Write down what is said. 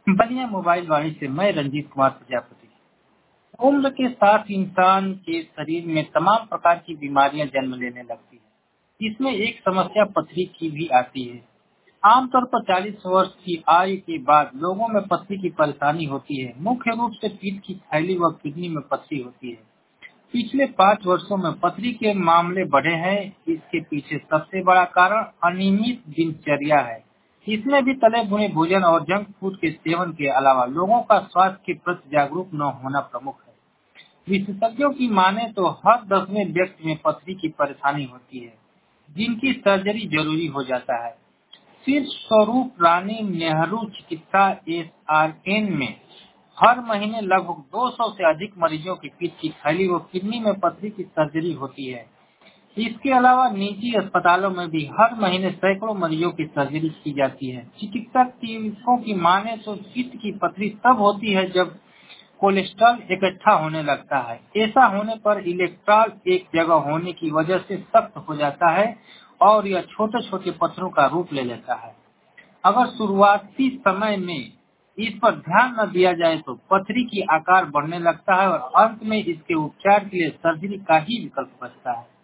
बनिया मोबाइल वाणी से मैं रंजीत कुमार प्रजापति। उम्र के साथ इंसान के शरीर में तमाम प्रकार की बीमारियां जन्म लेने लगती है। इसमें एक समस्या पथरी की भी आती है। आमतौर पर 40 वर्ष की आयु के बाद लोगों में पथरी की परेशानी होती है। मुख्य रूप से पीठ की थैली व किडनी में पथरी होती है। पिछले 5 वर्षों में पथरी के मामले बढ़े हैं। इसके पीछे सबसे बड़ा कारण अनियमित दिनचर्या है। इसमें भी तले भुने भोजन और जंक फूड के सेवन के अलावा लोगों का स्वास्थ्य के प्रति जागरूक न होना प्रमुख है। विशेषज्ञों की माने तो हर 10वें व्यक्ति में पथरी की परेशानी होती है, जिनकी सर्जरी जरूरी हो जाता है। सिर्फ स्वरूप रानी नेहरू चिकित्सा SRN में हर महीने लगभग 200 से अधिक मरीजों की पीठ की थैली व किडनी में पथरी की सर्जरी होती है। इसके अलावा निजी अस्पतालों में भी हर महीने सैकड़ों मरीजों की सर्जरी की जाती है। चिकित्सकों की माने तो पीठ की पथरी तब होती है जब कोलेस्ट्रॉल इकट्ठा होने लगता है। ऐसा होने पर इलेक्ट्रॉल एक जगह होने की वजह से सख्त हो जाता है और यह छोटे छोटे पत्थरों का रूप ले लेता है। अगर शुरुआती समय में इस पर ध्यान न दिया जाए तो पथरी की आकार बढ़ने लगता है और अंत में इसके उपचार के लिए सर्जरी का ही विकल्प बचता है।